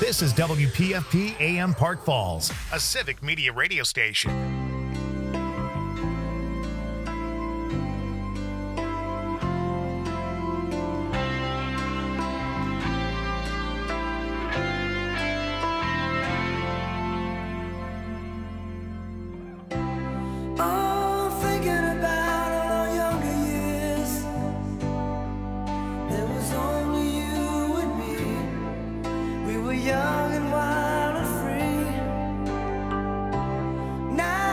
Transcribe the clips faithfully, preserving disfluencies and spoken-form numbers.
This is W P F P A M Park Falls, a civic media radio station. Young and wild and free. Now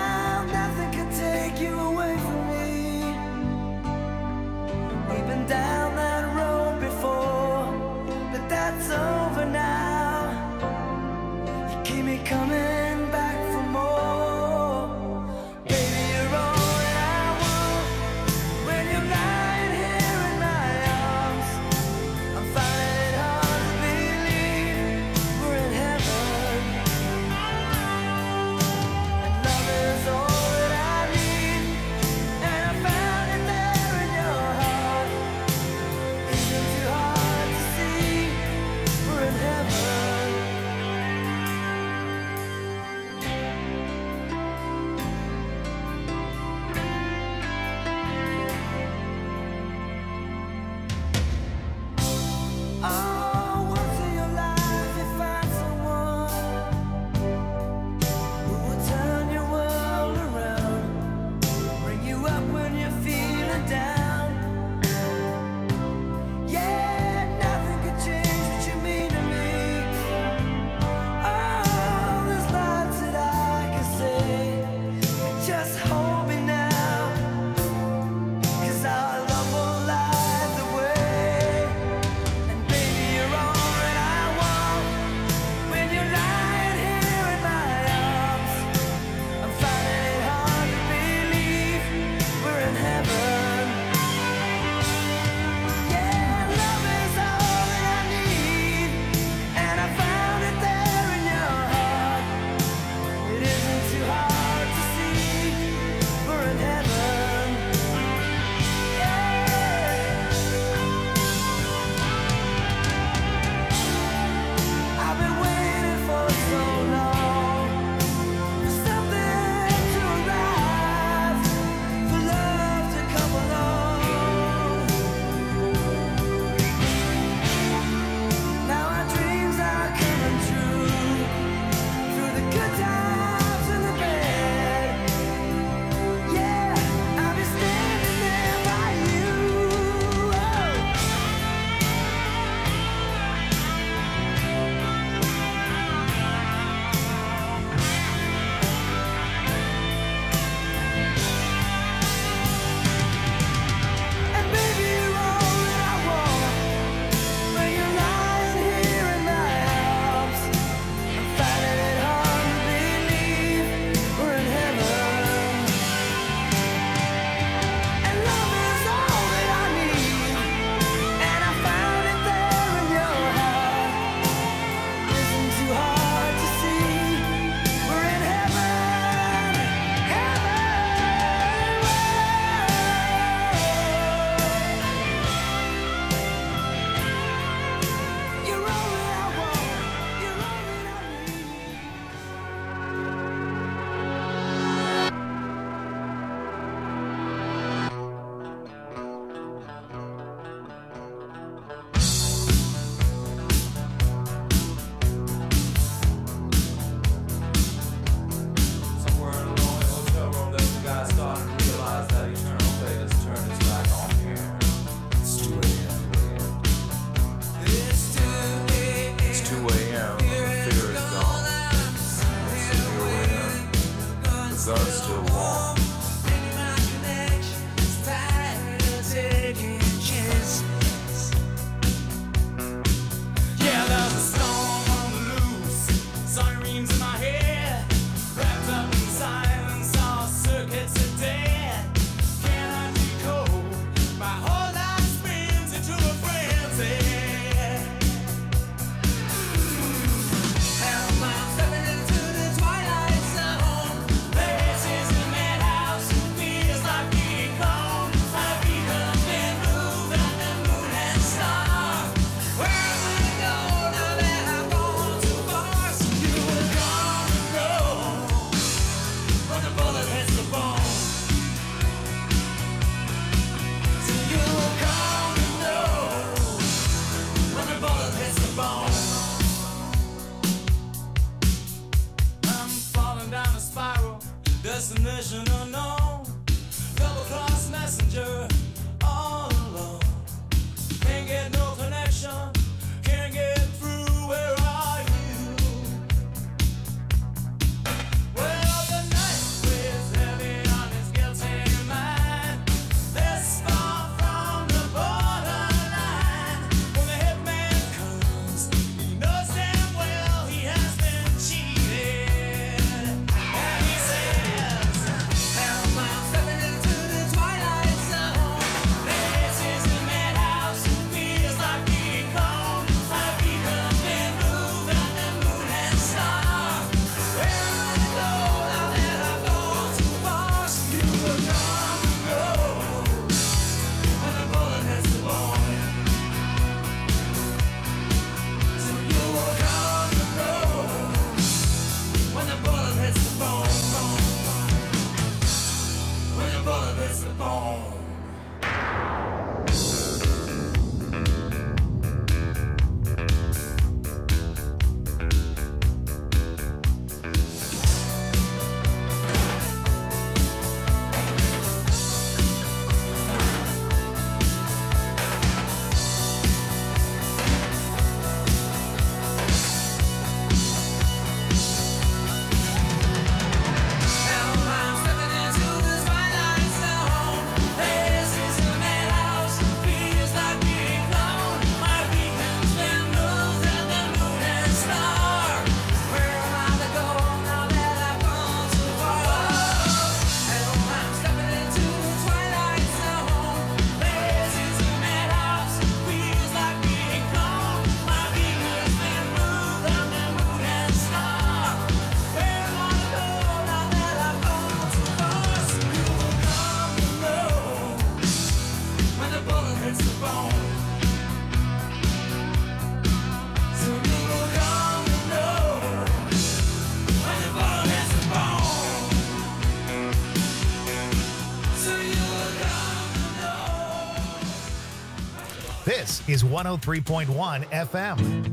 is one oh three point one F M.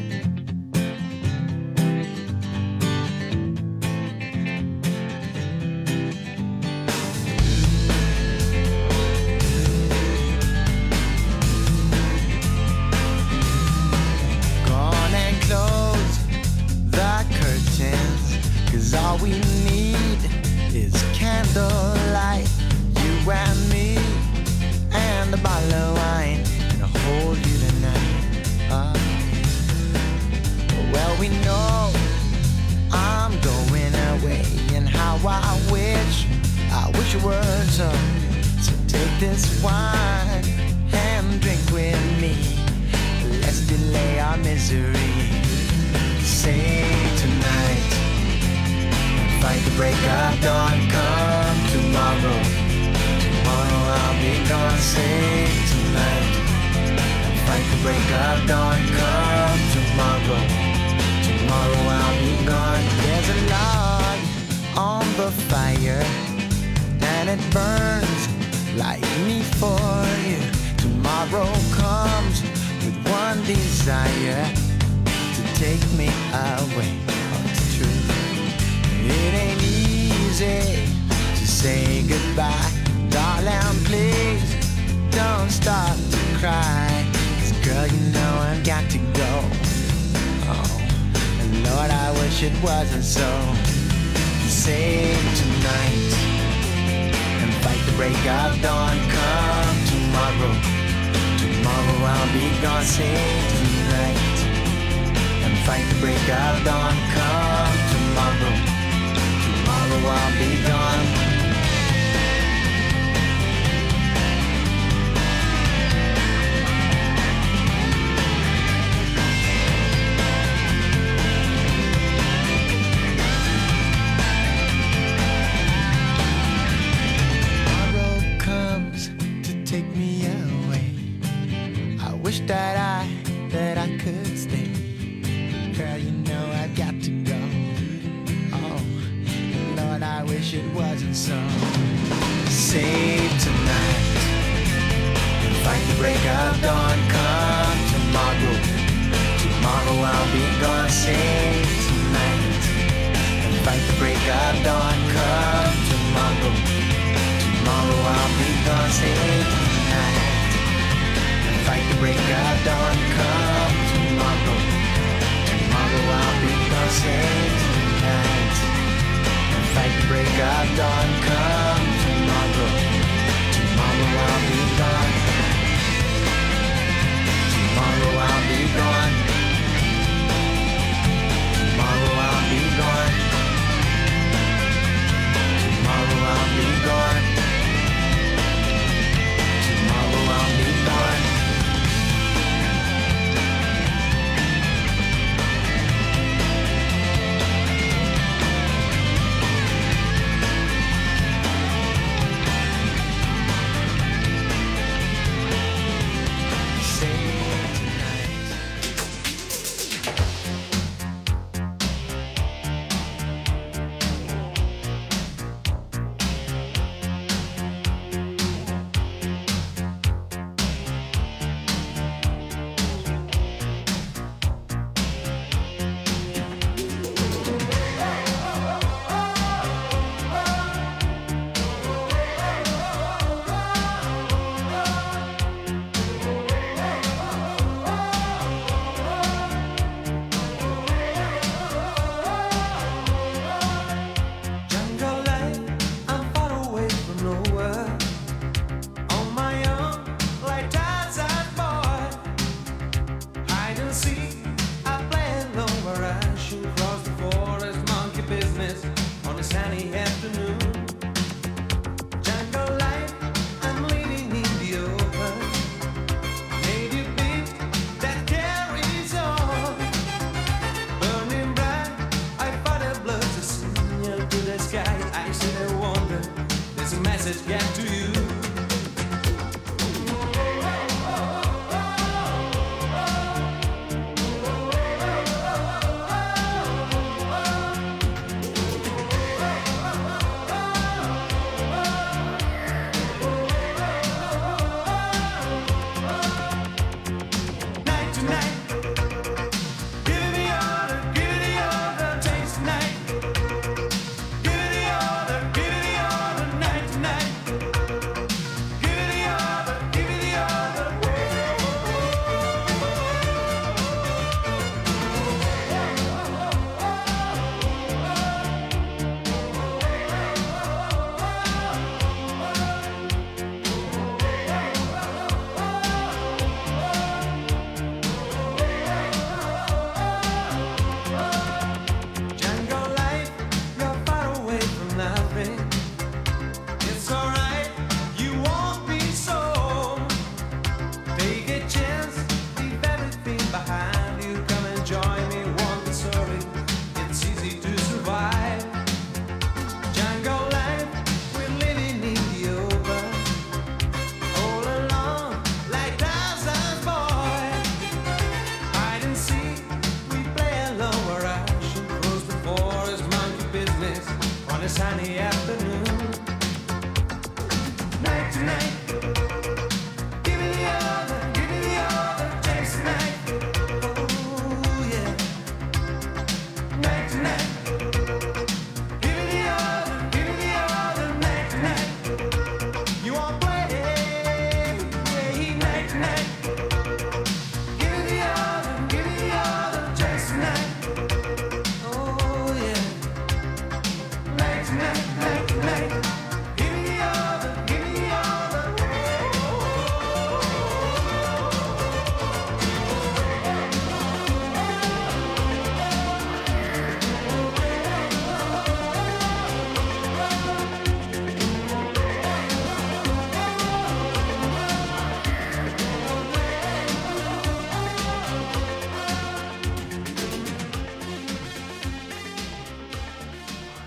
All we need is candlelight, you and me, and a bottle of wine, and I'll hold you tonight. Oh. Well, we know I'm going away, and how I wish, I wish it were so. So take this wine and drink with me. Let's delay our misery. Say tonight, fight the break of dawn, come tomorrow. Tomorrow I'll be gone, say tonight. Fight the break of dawn, come tomorrow. Tomorrow I'll be gone. There's a log on the fire, and it burns like me for you. Tomorrow comes with one desire, to take me away. Oh, it's true. It ain't easy to say goodbye. Darling, please don't stop to cry. 'Cause girl, you know I've got to go. Oh, and Lord, I wish it wasn't so. Save tonight and fight the break of dawn. Come tomorrow. Tomorrow I'll be gone. Save tonight and fight the break of dawn. Come tomorrow. Tomorrow I'll be gone. Tomorrow comes to take me away. I wish that I, that I could stay. Girl, you know I've got to go. Lord, I wish it wasn't so. Save tonight and fight the break of dawn. Come tomorrow. Tomorrow I'll be gone. Save tonight and fight the break of dawn. Come tomorrow. Tomorrow I'll be gone. Save tonight and fight the break of dawn. Come tomorrow. Tomorrow I'll be gone. Save tonight. Fight the break of dawn, come tomorrow. Tomorrow I'll be gone. Tomorrow I'll be gone. Tomorrow I'll be gone. Tomorrow I'll be gone. Tomorrow I'll be gone.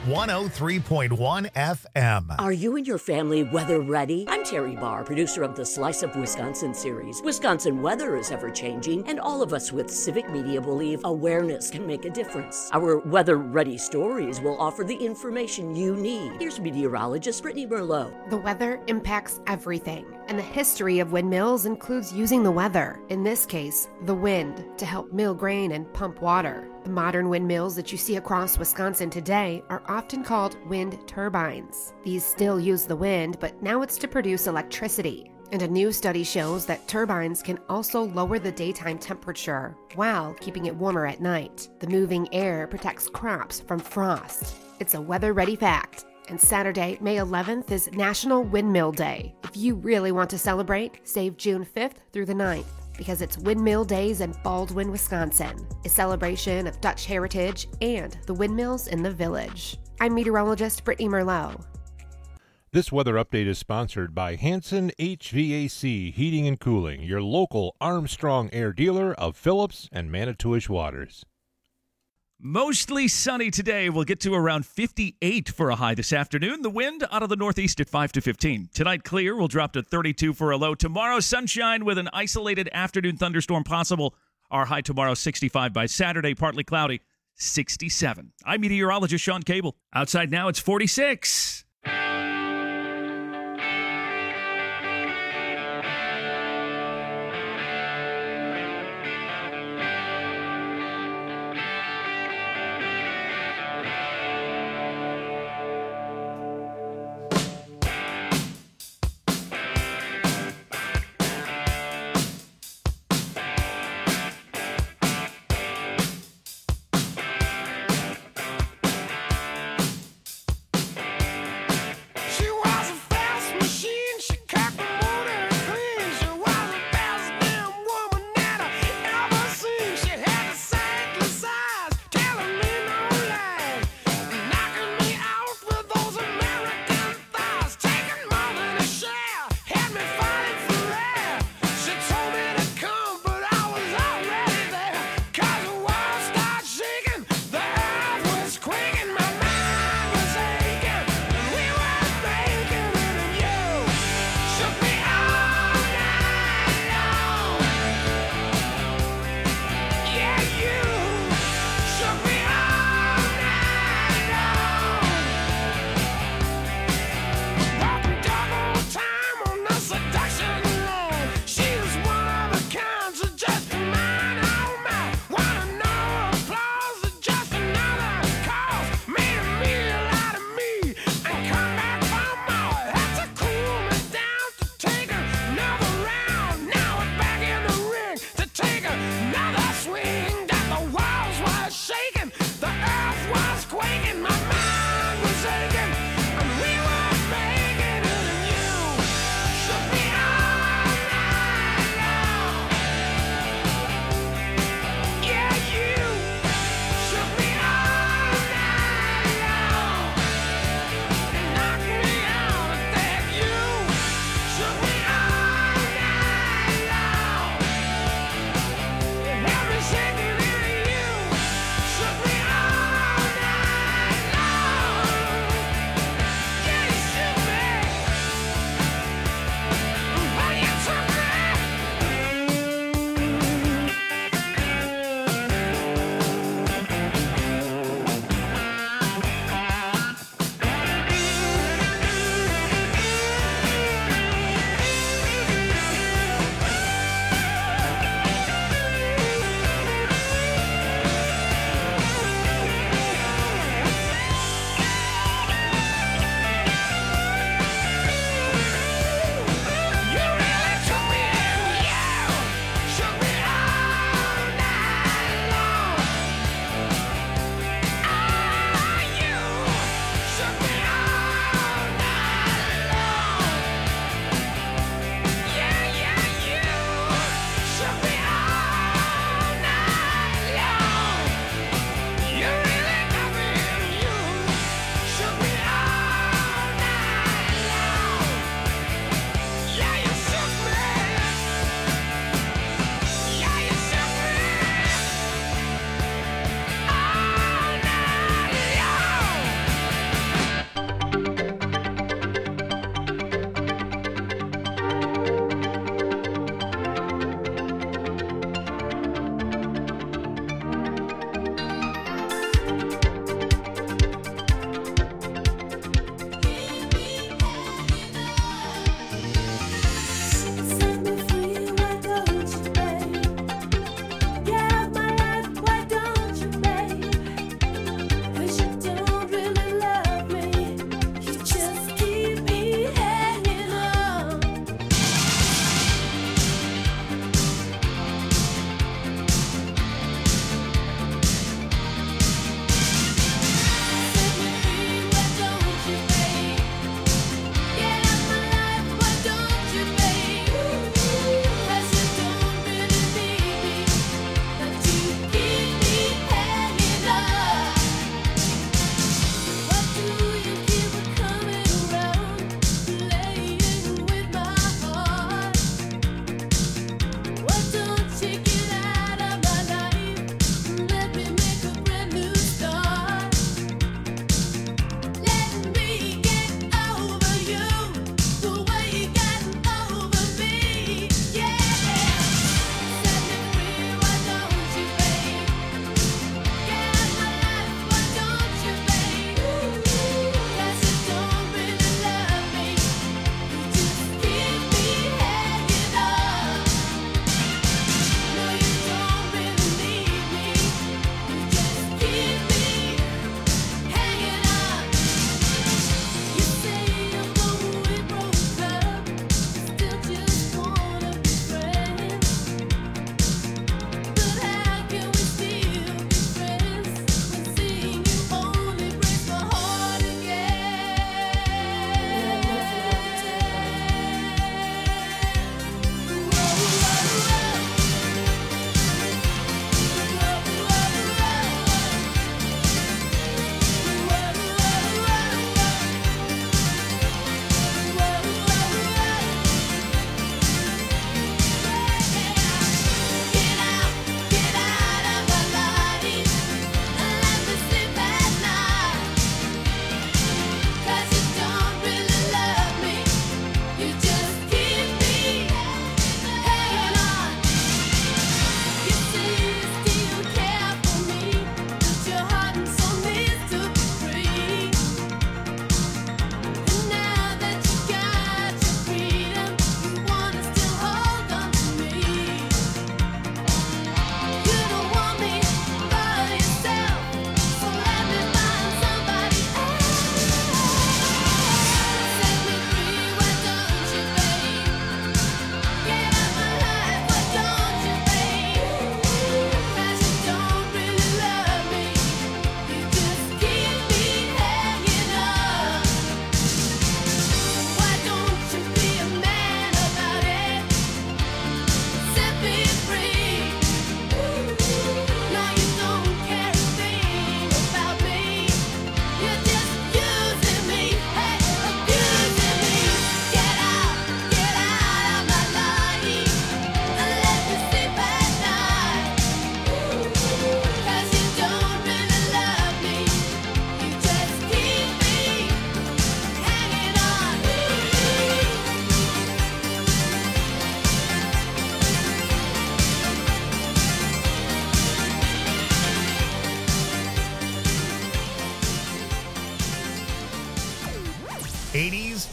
one oh three point one F M. Are you and your family weather ready? I'm Terry Barr, producer of the Slice of Wisconsin series. Wisconsin weather is ever-changing, and all of us with Civic Media believe awareness can make a difference. Our weather-ready stories will offer the information you need. Here's meteorologist Brittany Merlot. The weather impacts everything, and the history of windmills includes using the weather, in this case, the wind, to help mill grain and pump water. The modern windmills that you see across Wisconsin today are often called wind turbines. These still use the wind, but now it's to produce electricity. And a new study shows that turbines can also lower the daytime temperature while keeping it warmer at night. The moving air protects crops from frost. It's a weather-ready fact. And Saturday, May eleventh is National Windmill Day. If you really want to celebrate, save June fifth through the ninth. Because it's Windmill Days in Baldwin, Wisconsin, a celebration of Dutch heritage and the windmills in the village. I'm meteorologist Brittany Merlot. This weather update is sponsored by Hanson H V A C Heating and Cooling, your local Armstrong Air dealer of Phillips and Manitowish Waters. Mostly sunny today. We'll get to around fifty-eight for a high this afternoon. The wind out of the northeast at five to fifteen. Tonight, clear. We'll drop to thirty-two for a low. Tomorrow, sunshine with an isolated afternoon thunderstorm possible. Our high tomorrow, sixty-five. By Saturday, partly cloudy, sixty-seven. I'm meteorologist Sean Cable. Outside now, it's forty-six.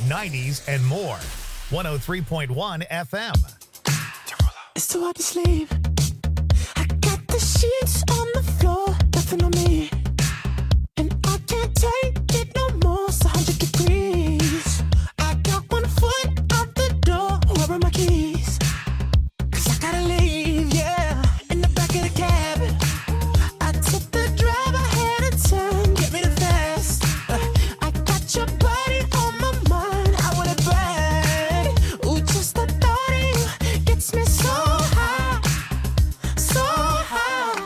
nineties, and more. one oh three point one F M. It's too hard to sleep. I got the sheets on the floor, nothing on me. And I can't take it no more, it's one hundred degrees. I got one foot out the door, where are my keys? Cause I gotta leave, yeah, in the back of the cab. I took the drive, I had a turn, get me the fast. Uh, I got your body on my mind, I want it bad. Ooh, just the thought of you gets me so high, so high.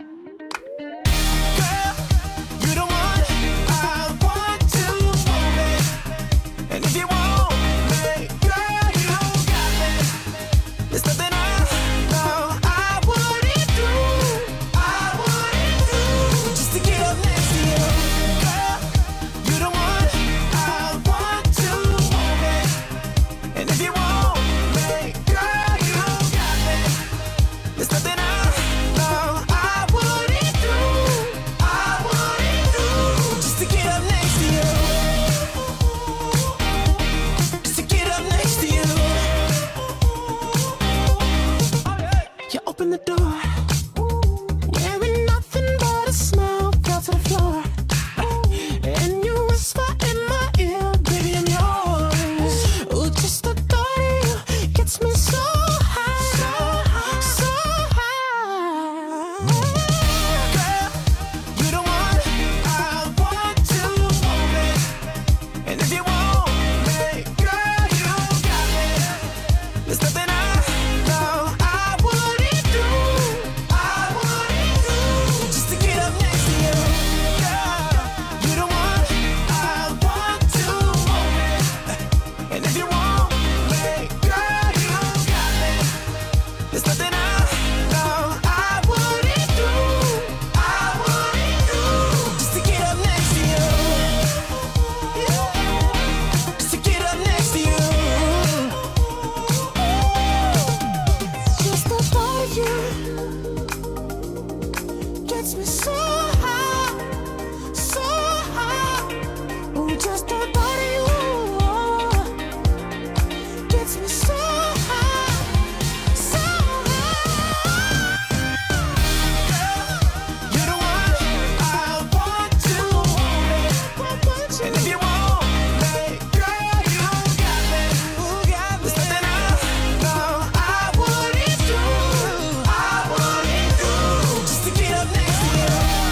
Girl, you the one I want to want me. And if you want me, girl, you got me. There's nothing I know I wouldn't do, I wouldn't do, just to get up next to you. Girl, you the one I want to want me. And if you want me, girl, you got me. There's nothing I know I wouldn't do, I wouldn't do, just to get up next to you. Just to get up next to you. You open the door, wearing nothing but a smile, fell to the floor. And you whisper in my ear, baby, I'm yours. Ooh, just the thought of you gets me so high, so high. Girl, you the one I want to want me. And if you want me, girl, you got me. There's nothing I know I wouldn't do, I wouldn't do, just to get up next to you. Girl, you the one I want to want me. And if you want me, girl, you got me. There's nothing I know I wouldn't do, I wouldn't do, just to get up next to you. Just to get up next to you. Just the thought of you gets me so high, so high. Ooh, just the thought of you gets me so high, so high. Girl, you're the one I want to want me. And if you want me, girl, you got me. There's nothing I know I wouldn't do, I wouldn't do, just to get up next to you.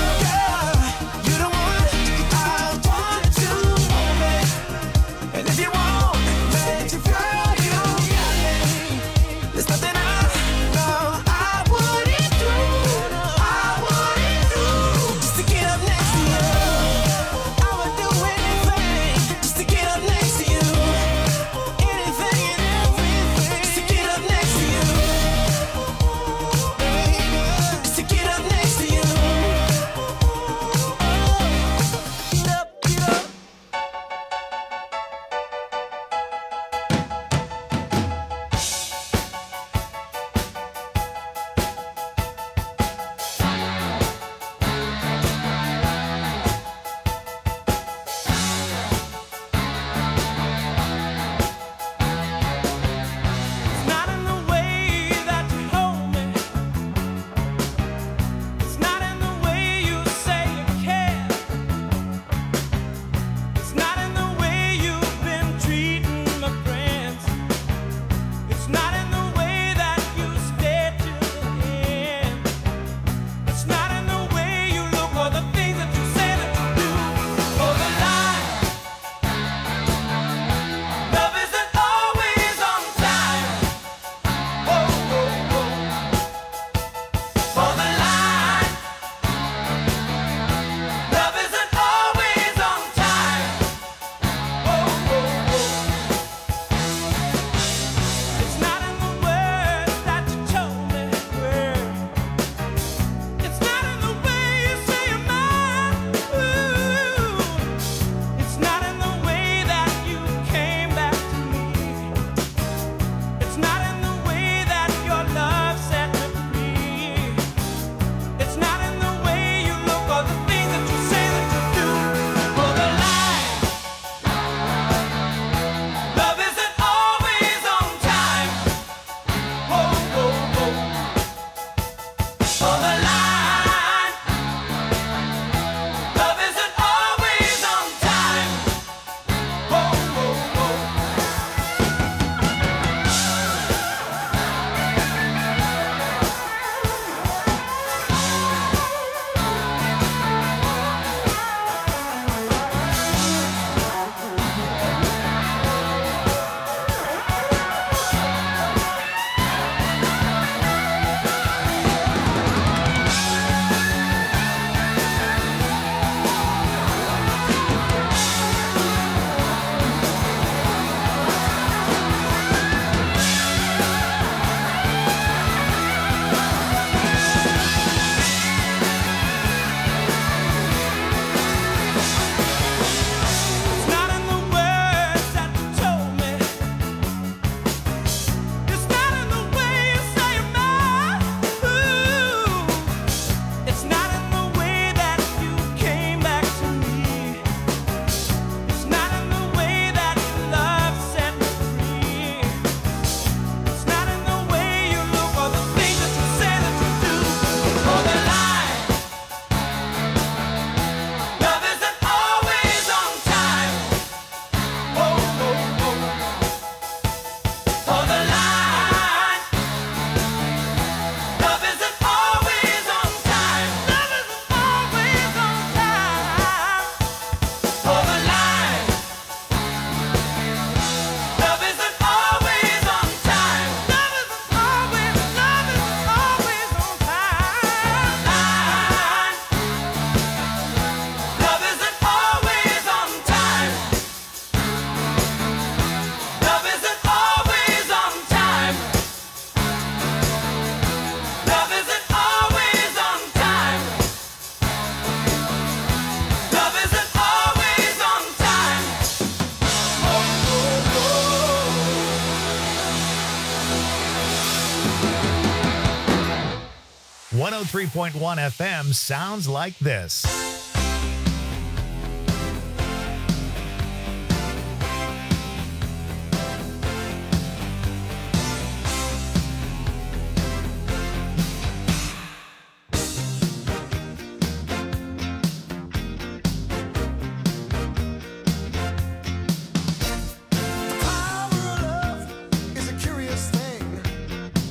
three point one F M sounds like this.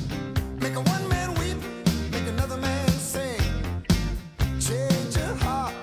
Make a one man weep, make another man sing. Change your heart.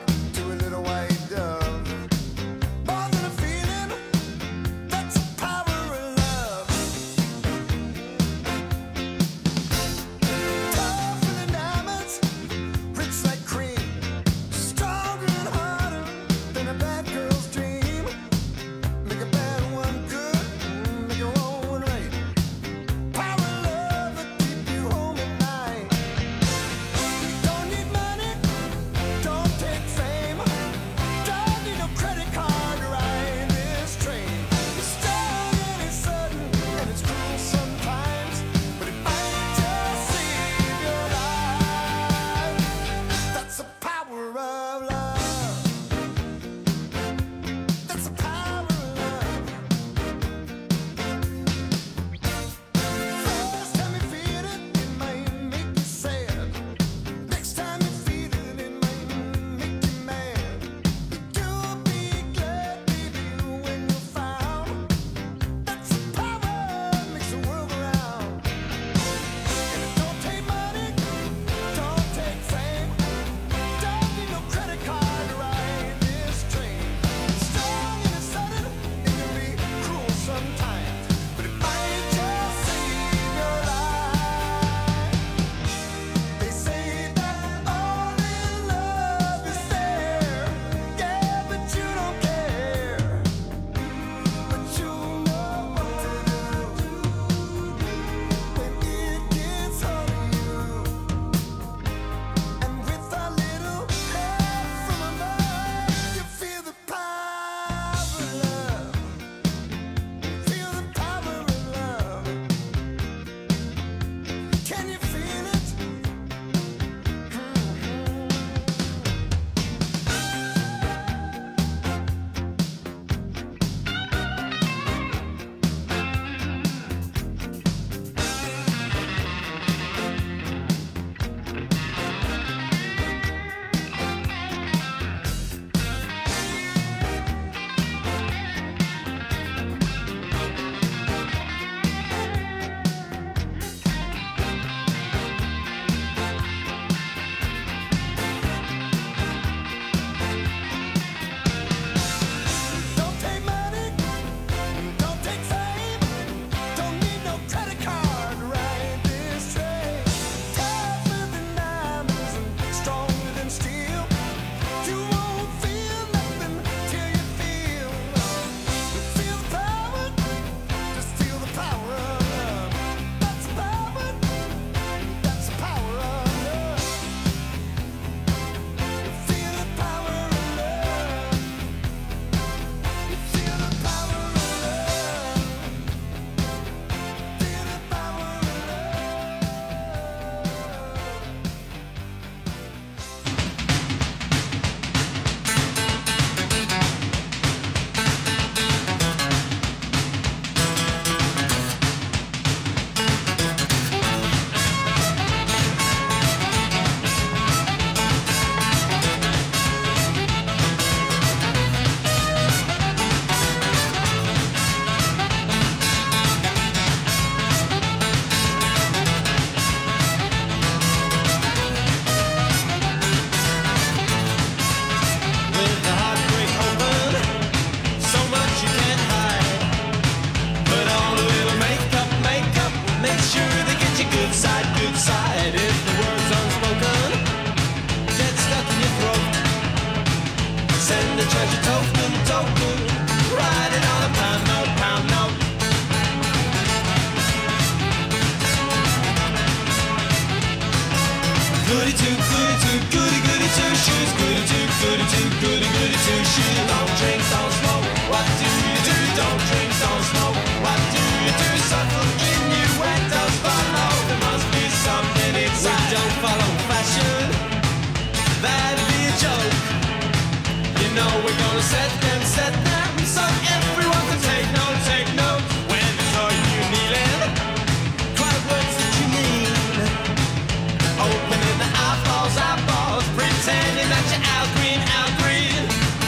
Set them, set them, so everyone can take note, take note. When they saw you kneeling, cry words that you mean. Opening the eyeballs, eyeballs, pretending that you're Al Green, Al Green.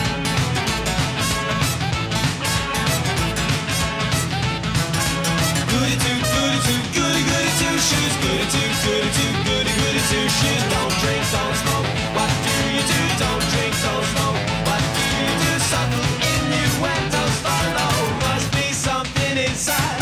Goody two, goody two, goody goody two shoes. Goody two, goody two, goody goody two shoes. Don't drink, don't smoke. What do you do? Don't drink, don't smoke. What do you do? Subtle innuendos follow. Must be something inside.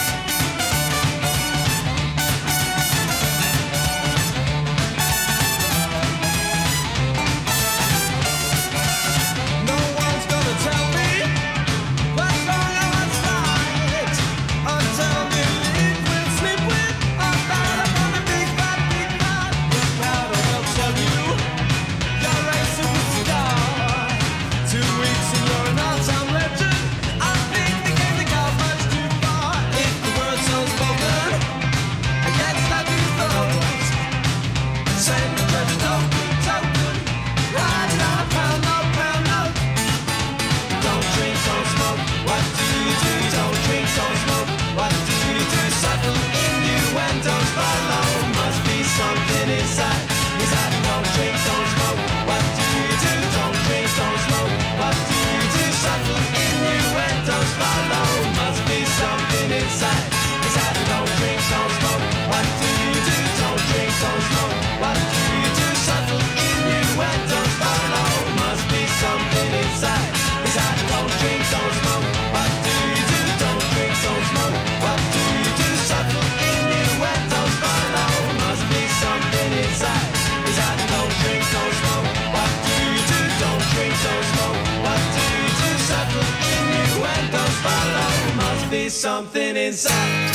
No one's gonna tell me what's wrong and what's right until they live with, sleep with, or die upon the big bad, big bad. Look proud or they'll tell you you're a superstar. Two weeks and you're an all-time legend. I think the game they got much too far. If the word's unspoken against that new throws, send the judge a token, token. Write it on a pound note, pound note. Don't drink, don't smoke. What do you do? Don't drink, don't smoke. What do you do? Subtle innuendos follow. Must be something inside. Inside. Don't drink, don't smoke. What do you do? Don't drink, don't smoke. What do you do? Subtle innuendos follow. Must be something inside. Inside. Don't drink, don't smoke. What do you do? Don't drink, don't smoke. What do you do? Subtle innuendos follow. Must be something inside. Inside. Don't drink, don't smoke. What do you do? Don't drink, don't smoke. What do you do? Subtle innuendos follow. Must be something inside. Inside. Don't drink, don't smoke. What do you do? Don't drink, don't smoke. What do you do? Subtle innuendos follow. Must be something inside.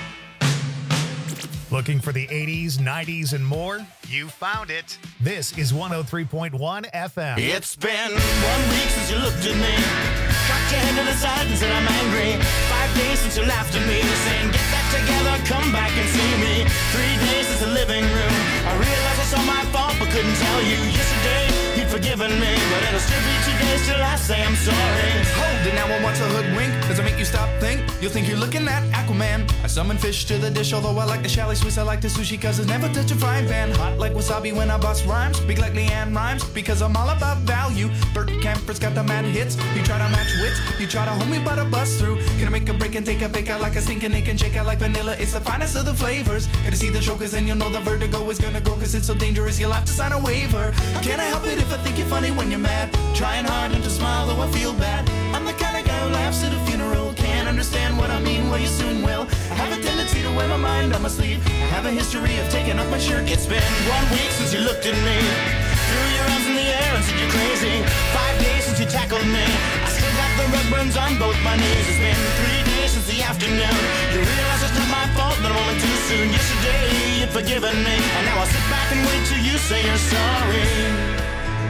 Looking for the eighties, nineties, and more? You found it. This is one oh three point one F M. It's been one week since you looked at me. Cocked your head to the side and said I'm angry. Five days since you laughed at me, saying get back together, come back and see me. Three days since the living room. I realized it's all my fault but couldn't tell you. Yesterday you'd forgiven me, but it'll still be two days till I say I'm sorry. Hold it now, I want to hoodwink. Does it make you stop think? You'll think you're looking at Aquaman. I summon fish to the dish, although I like the chalet Swiss, I like the sushi cause it's never touch a frying pan. Hot like wasabi when I bust rhymes. Big like Leanne rhymes because I'm all about value. Bert Camper's got the mad hits. You try to match wits, you try to hold me but I bust through. Gonna make a break and take a bake out like a stinking ache and shake out like vanilla. It's the finest of the flavors. Gonna see the show cause then you'll know the vertigo is gonna go cause it's so dangerous you'll have to sign a waiver. How can I help it if I think you're funny when you're mad? Trying hard not to smile though I feel bad. I'm the kind of guy who laughs at a funeral. Can't understand what I mean, well you soon will. I have a tendency to wear my mind on my sleeve. I have a history of taking off my shirt. It's been one week since you looked at me. Threw your arms in the air and said you're crazy. Five days since you tackled me. I still got the rug burns on both my knees. It's been three days since the afternoon. You realize it's not my fault, but I'm only too soon. Yesterday you'd forgiven me, and now I'll sit back and wait till you say you're sorry.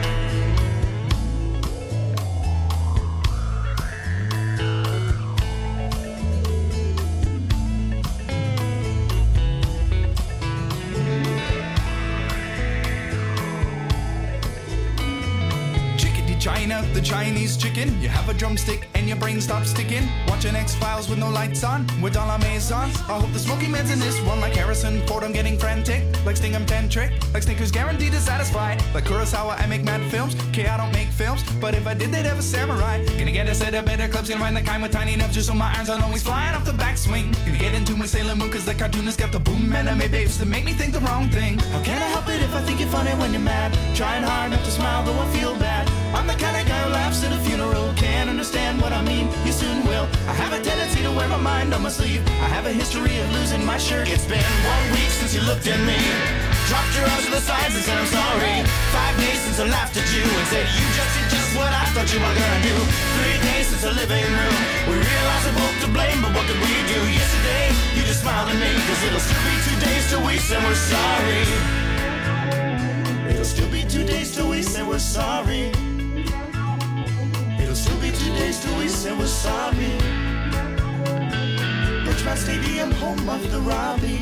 China, the Chinese chicken. You have a drumstick and your brain stops sticking. Watching X-Files with no lights on, with all our maisons. I hope the smoky man's in this one like Harrison Ford. I'm getting frantic, like Sting I'm tantric, like Snickers guaranteed to satisfy. Like Kurosawa, I make mad films. Okay, I don't make films, but if I did, they'd have a samurai. Gonna get a set of better clips, gonna find the kind with tiny enough just so my irons aren't always flying off the backswing. Gonna get into my Sailor Moon cause the cartoonist got the boom anime babes to make me think the wrong thing. How can I help it if I think you're funny when you're mad? Trying hard not to smile though I feel bad. I'm the kind of guy who laughs at a funeral. Can't understand what I mean, you soon will. I have a tendency to wear my mind on my sleeve. I have a history of losing my shirt. It's been one week since you looked at me. Dropped your arms to the sides and said I'm sorry. Five days since I laughed at you and said you just did just what I thought you were gonna do. Three days since the living room. We realized we're both to blame, but what could we do? Yesterday, you just smiled at me, cause it'll still be two days till we say we're sorry. It'll still be two days till we say we're sorry. It'll still be two days till we say we're sorry. Bridgemont Stadium, home of the Robbie.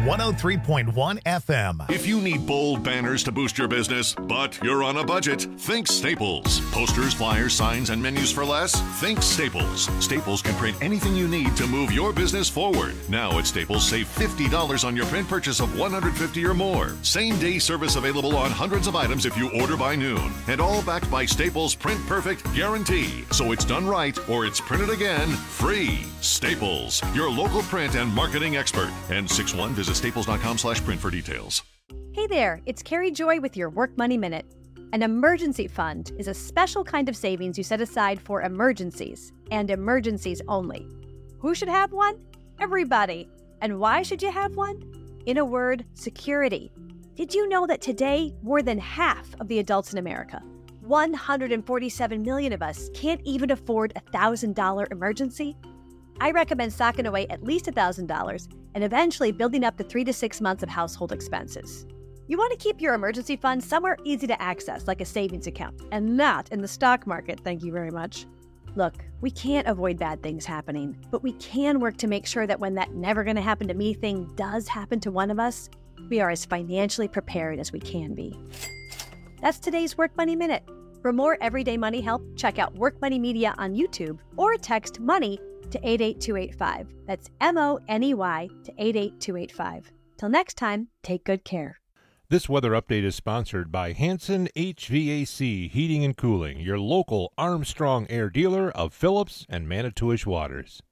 one oh three point one F M. If you need bold banners to boost your business, but you're on a budget, think Staples. Posters, flyers, signs, and menus for less? Think Staples. Staples can print anything you need to move your business forward. Now at Staples, save fifty dollars on your print purchase of one hundred fifty dollars or more. Same day service available on hundreds of items if you order by noon. And all backed by Staples' Print Perfect guarantee. So it's done right or it's printed again free. Staples, your local print and marketing expert. And six one, visit staples.com slash print for details. Hey there, it's Carrie Joy with your Work Money Minute. An emergency fund is a special kind of savings you set aside for emergencies, and emergencies only. Who should have one? Everybody. And why should you have one? In a word, security. Did you know that today, more than half of the adults in America, one hundred forty-seven million of us, can't even afford a one thousand dollars emergency? I recommend stocking away at least one thousand dollars and eventually building up to three to six months of household expenses. You want to keep your emergency fund somewhere easy to access, like a savings account, and not in the stock market, thank you very much. Look, we can't avoid bad things happening, but we can work to make sure that when that never going to happen to me thing does happen to one of us, we are as financially prepared as we can be. That's today's Work Money Minute. For more everyday money help, check out Work Money Media on YouTube or text MONEY to eight eight two eight five. That's M O N E Y to eight eight two eight five. Till next time, take good care. This weather update is sponsored by Hanson H V A C Heating and Cooling, your local Armstrong Air dealer of Phillips and Manitowish Waters.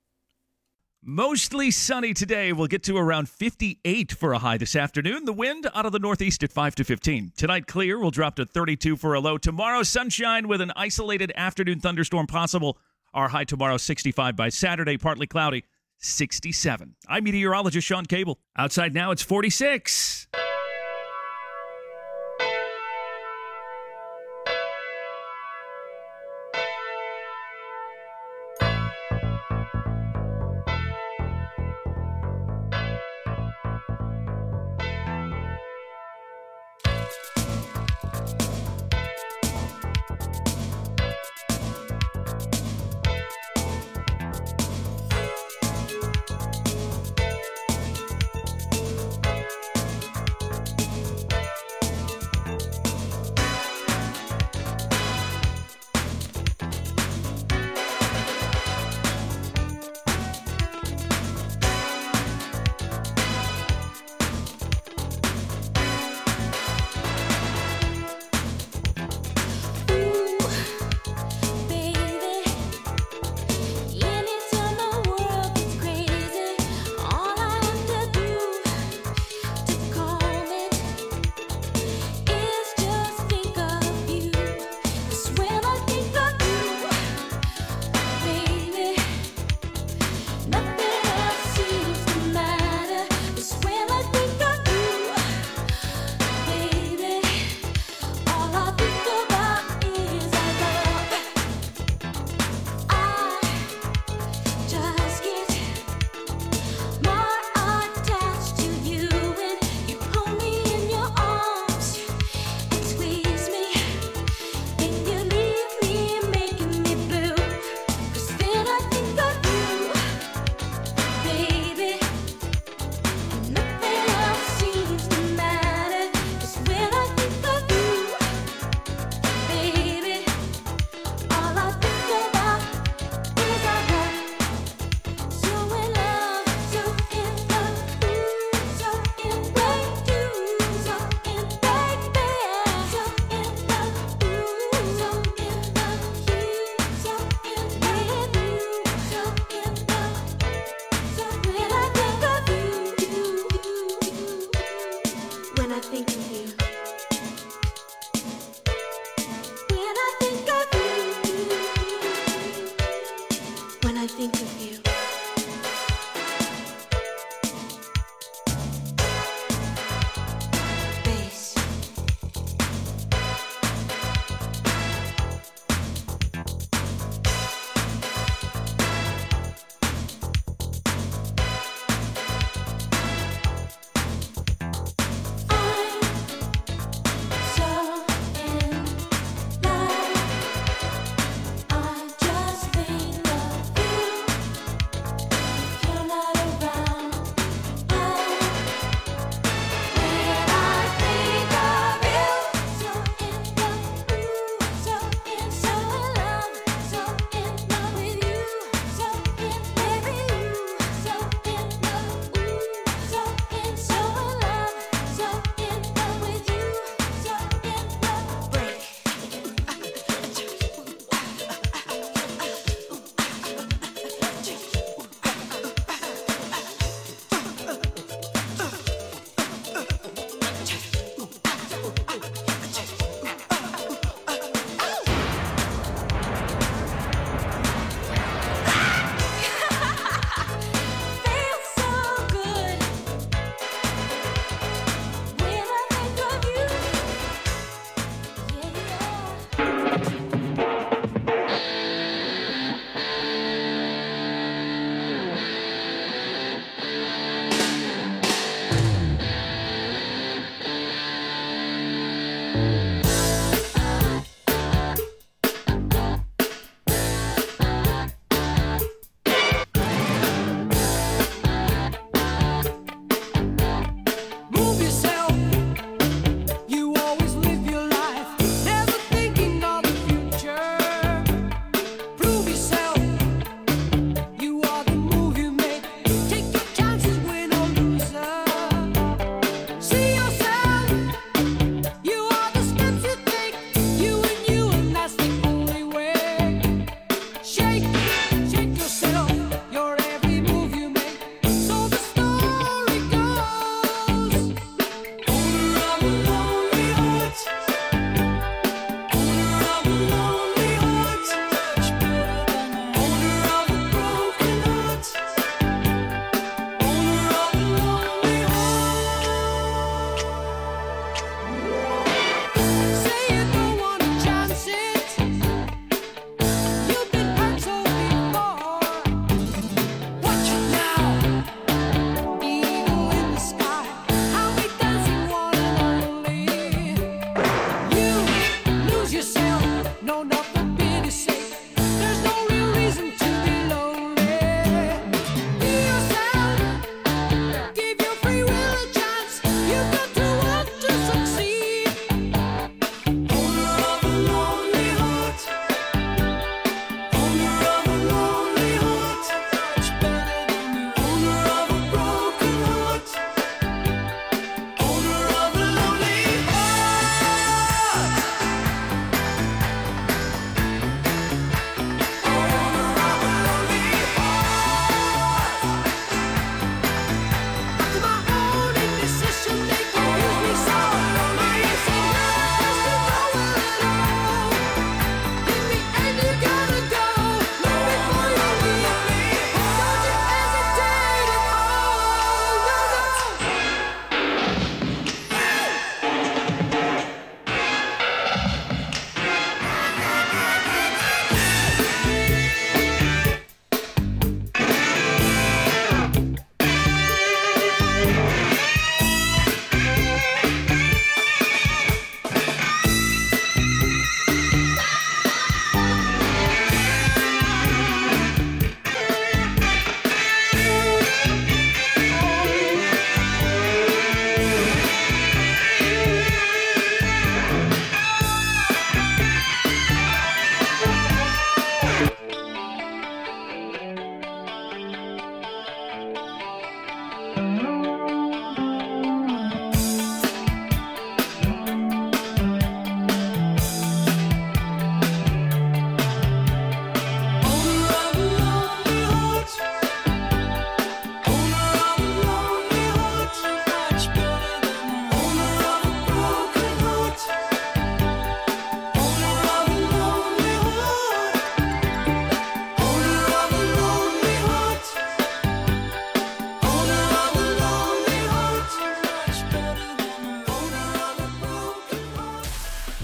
Mostly sunny today. We'll get to around fifty-eight for a high this afternoon. The wind out of the northeast at five to fifteen. Tonight, clear. We'll drop to thirty-two for a low. Tomorrow, sunshine with an isolated afternoon thunderstorm possible. Our high tomorrow, sixty-five. By Saturday, partly cloudy, sixty-seven. I'm meteorologist Sean Cable. Outside now, it's forty-six.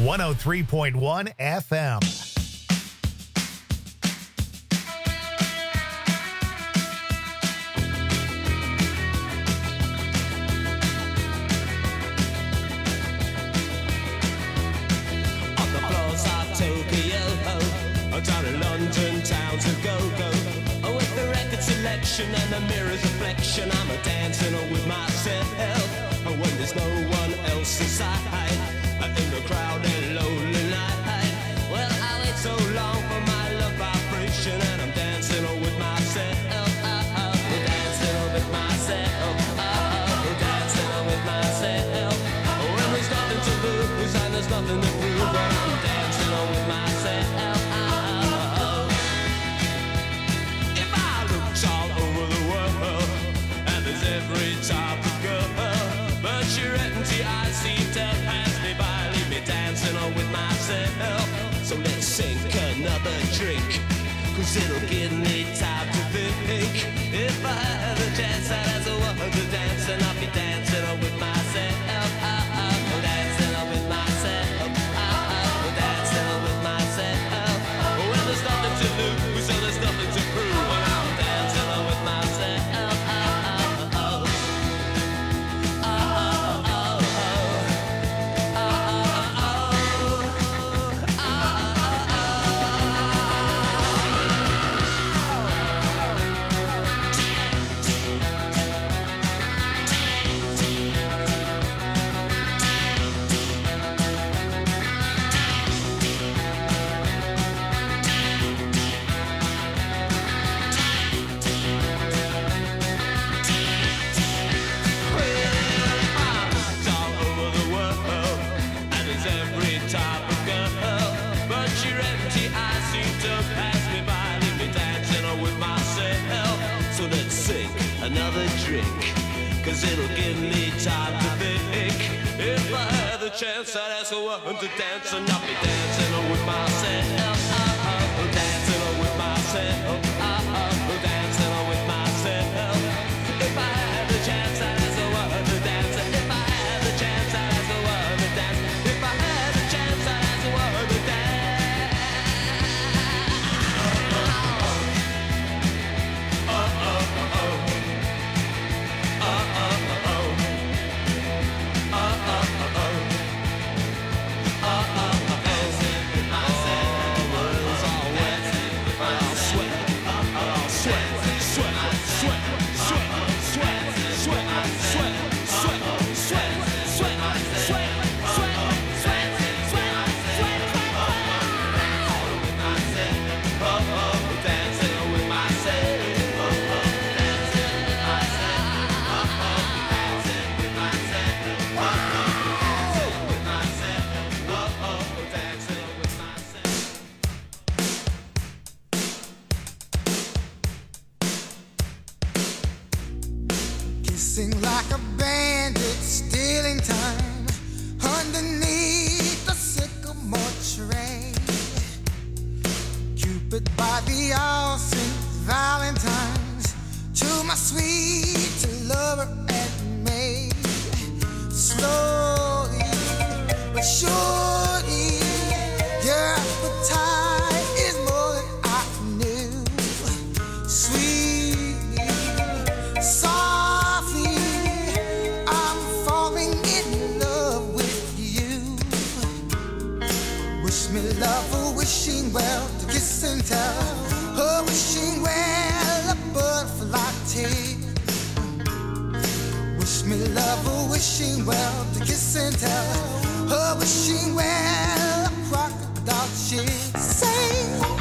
one oh three point one F M. Down in London town to go-go, oh, with the record selection and the mirror's reflection, I'm a dancing with myself, oh, when there's no one else inside, in the crowded lonely night. Well, I wait so long for my love vibration, and I'm dancing with myself, oh, oh, dancing with myself, oh, dancing with myself, oh, when there's nothing to lose and there's nothing to prove, but I'm dancing with myself. Every type of girl, but your empty eyes seem to pass me by, leave me dancing on with myself. So let's sink another drink, cause it'll give me time to think. If I had a chance, I'd ask a woman to dance, and I'll be dancing on with myself. Oh, oh, dancing on with myself. Oh, oh, dancing on with myself. Oh, well, there's nothing to lose, so there's nothing to prove, and I'm dancing on with myself. Another drink, cause it'll give me time to think. If I had the chance, I'd ask a woman to dance, and I'll be dancing with myself. Oh, oh, dancing with myself. Oh, oh, dancing with myself. If I had the chance, I'd ask a woman to dance. If I had the chance, I'd ask a woman to dance. If I had the chance, I'd ask a woman to dance. Oh, oh, oh, oh. Kissing like a bandit, stealing time underneath the sycamore tree. Cupid by the all Saint Valentine's, to my sweet lover and maid. Slowly but surely, your appetite is more than I knew. Sweetly, softly, I'm falling in love with you. Wish me love, a wishing well, to kiss and tell, a wishing well, a butterfly tale. Wish me love, a wishing well, to kiss and tell, a wishing well, a crocodile she'd say.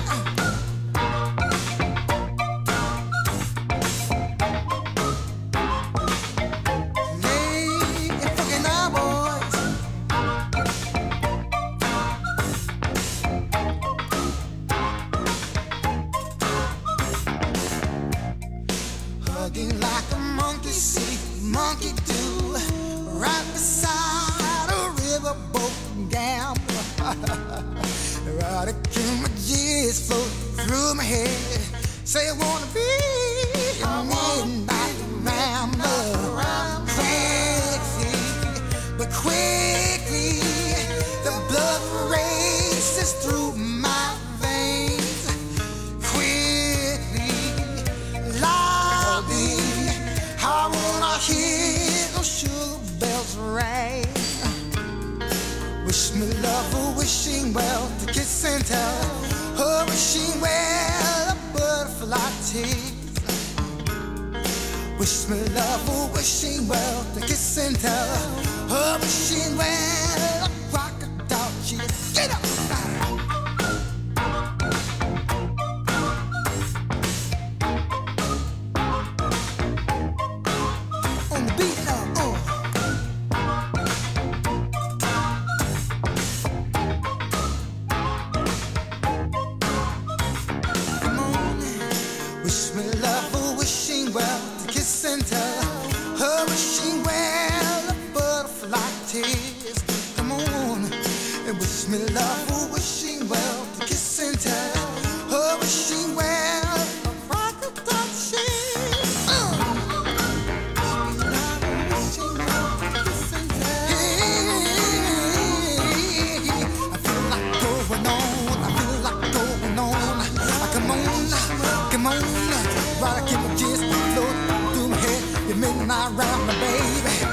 Hugging like a monkey see, monkey do, right beside a riverboat gambler. Right again, my G's float through my head. Say I wanna be a midnight rambler. Quickly, but quickly, the blood Wish me love, oh, wishing well, to kiss and tell. Oh, wishing well, rock a dog, she get up. On the beat now, oh. Come on, wish me love, oh, wishing well, to kiss and tell. Oh, wishing well, a butterfly tears. Come on, and wish me love, oh, wishing well, to kiss and tell. Oh, wishing well, a rock a dog shade. I feel like going on, I feel like going on. Come on, come on, right, I keep my gist floating through my head. You midnight round, my baby.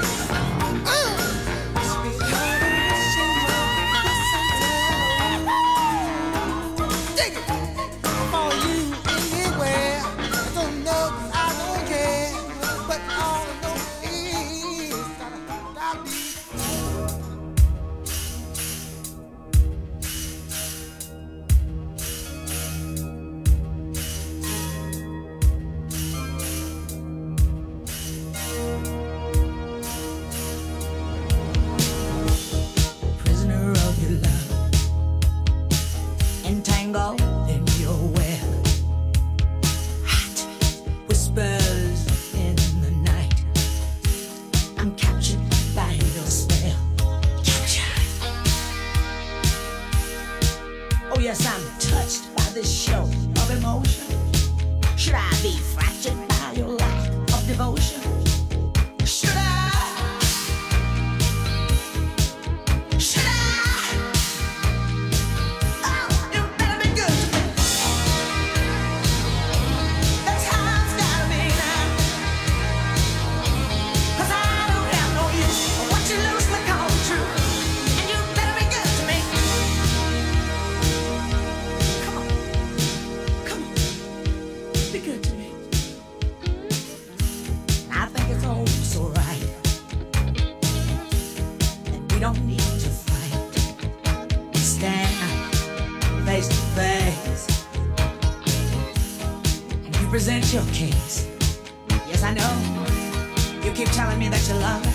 Dig it. For you anywhere. I don't know 'cause I don't care. But all I know is that I gotta be. Prisoner of your love, entangled in your web. Hot whispers in the night. I'm captured by your spell. Captured. Oh yes, I'm touched by this show of emotion. Should I be fractured by your lack of devotion? Should I? Should I? Oh, you better be good to me. The time's gotta be now. 'Cause I don't have no use for what you loosely call true. And you better be good to me. Come on. Come on. Be good to me. I think it's all so right. And we don't need to fight. Stand face to face. And you present your case. Yes, I know. You keep telling me that you love me.